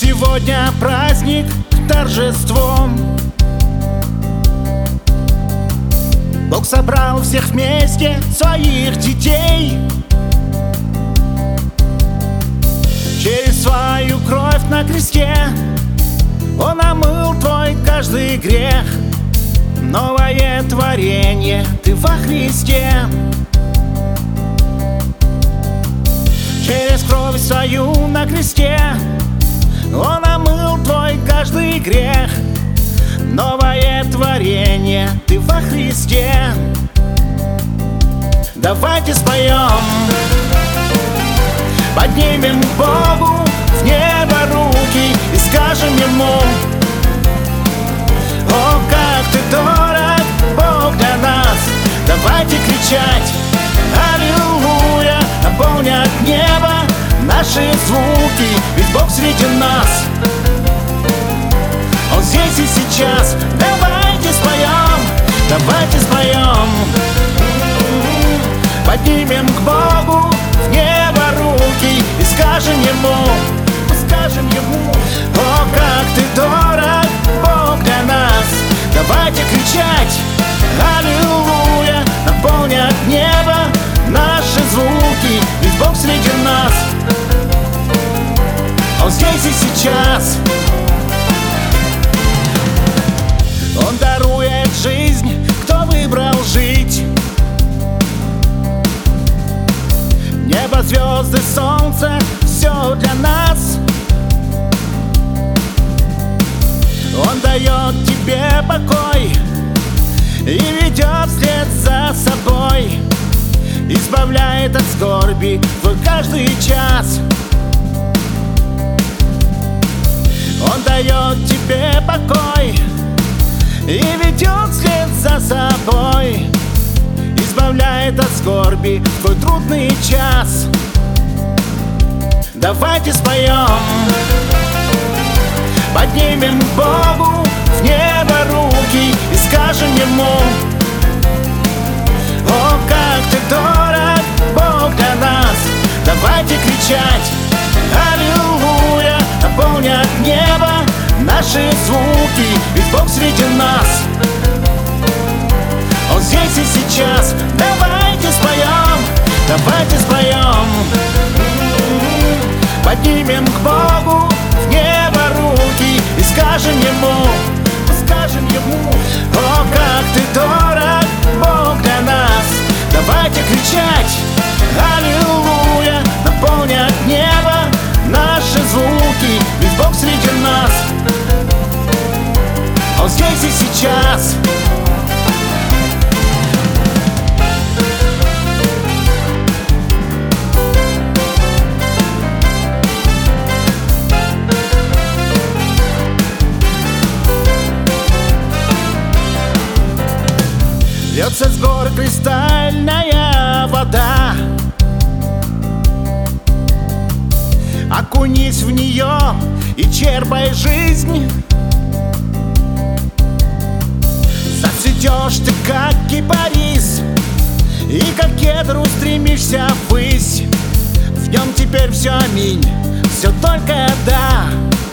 Сегодня праздник, торжество. Бог собрал всех вместе, своих детей. Через свою кровь на кресте Он омыл твой каждый грех. Новое творение ты во Христе. Через кровь свою на кресте Он омыл твой каждый грех. Новое творение ты во Христе. Давайте споем, поднимем к Богу в небо руки и скажем Ему: о, как ты дорог, Бог для нас. Давайте кричать аллилуйя, наполнят небо наши звуки, ведь Бог среди нас, Он здесь и сейчас. Давайте споем, давайте споем, поднимем к Богу в небо руки и скажем Ему, о, как ты дорог, Бог для нас. Давайте кричать аллилуйя, наполнят небо наши звуки, ведь Бог среди нас, Он здесь и сейчас. Он дарует жизнь, кто выбрал жить. Небо, звезды, солнце, все для нас. Он дает тебе покой и ведет вслед за собой, избавляет от скорби в каждый час. Он дает тебе покой и ведет вслед за собой, избавляет от скорби в твой трудный час. Давайте споем, поднимем к Богу в небо руки и скажем Ему: о, как ты дорог, Бог для нас. Давайте кричать аллилуйя, наполнят небо наши звуки, ведь Бог среди нас, Он здесь и сейчас. Давайте споем, давайте споем, поднимем к Богу в небо руки и скажем Ему, о, как ты дорог, Бог для нас. Давайте кричать аллилуйя, наполнят небо наши звуки, ведь Бог среди нас, Он здесь и сейчас. Льется с гор кристальная вода, окунись в нее и черпай жизнь. Зацветешь ты, как кипарис, и как кедр устремишься ввысь. В нем теперь все аминь, все только да.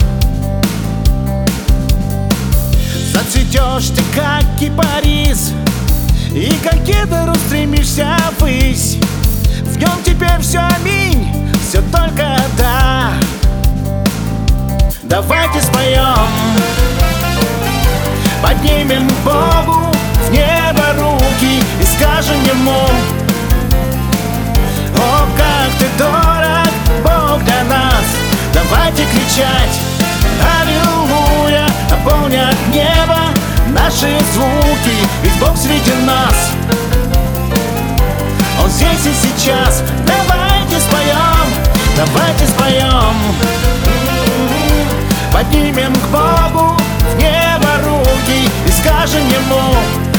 Зацветешь ты, как кипарис, и как кедр устремишься ввысь. В нем теперь все аминь, все только да. Давайте споем, поднимем к Богу в небо руки и скажем Ему: о, как ты дорог, Бог для нас. Давайте кричать аллилуйя, наполнят небо наши звуки, ведь Бог среди нас, Он здесь и сейчас. Давайте споем, давайте споем, поднимем к Богу в небо руки и скажем Ему,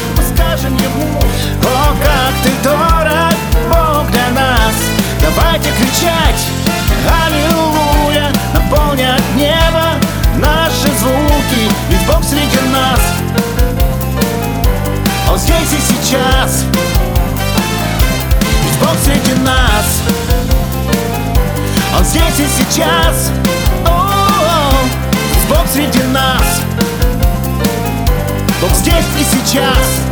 о, как ты дорог, Бог для нас. Давайте кричать аллилуйя, наполнят небо наши звуки, ведь Бог среди нас, Он здесь и сейчас. Ведь Бог среди нас, Он здесь и сейчас. О-о-о. здесь и сейчас.